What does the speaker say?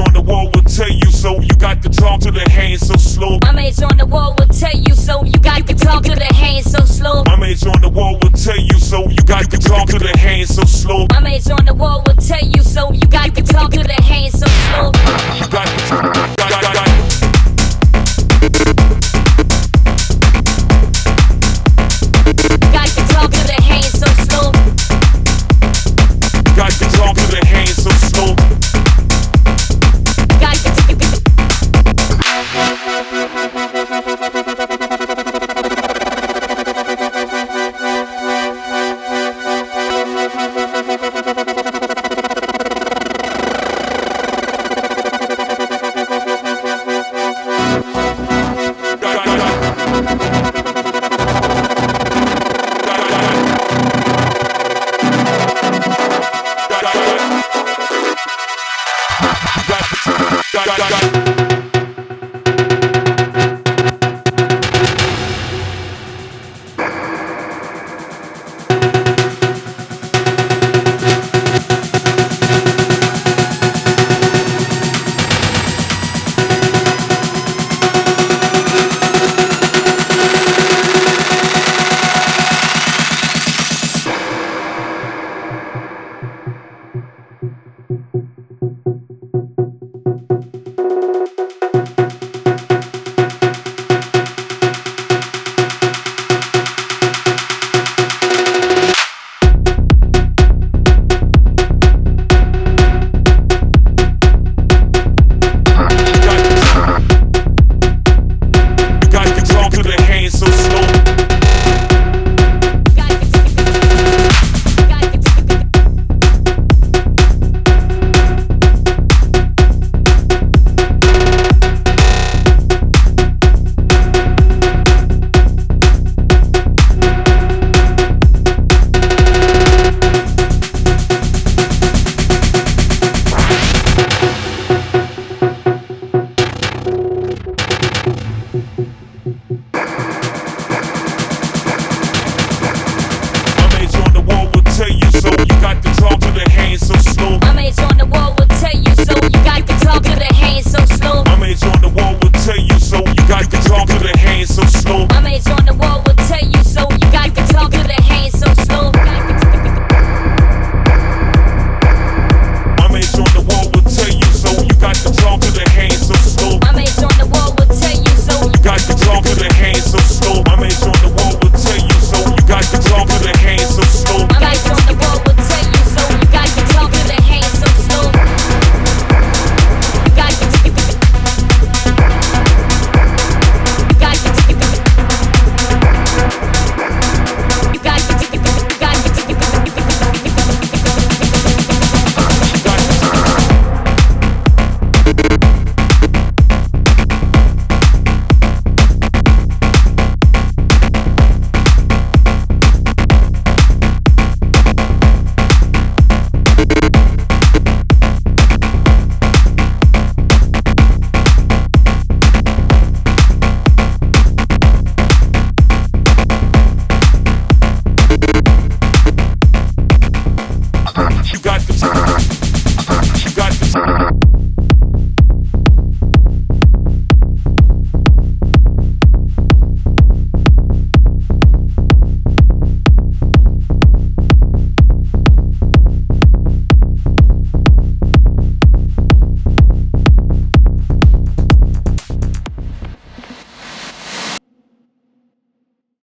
on the wall will tell you so. You got to talk to the hands so slow. My mates on the wall will tell you so. You got to talk to the hands so slow. My mates on the wall will tell you so. You got to talk to the hands so slow. My mates on the wall will tell you so. You got to talk to the hands so slow. You got to got to talk to the hands so slow. got to talk to the hands so slow. Got to got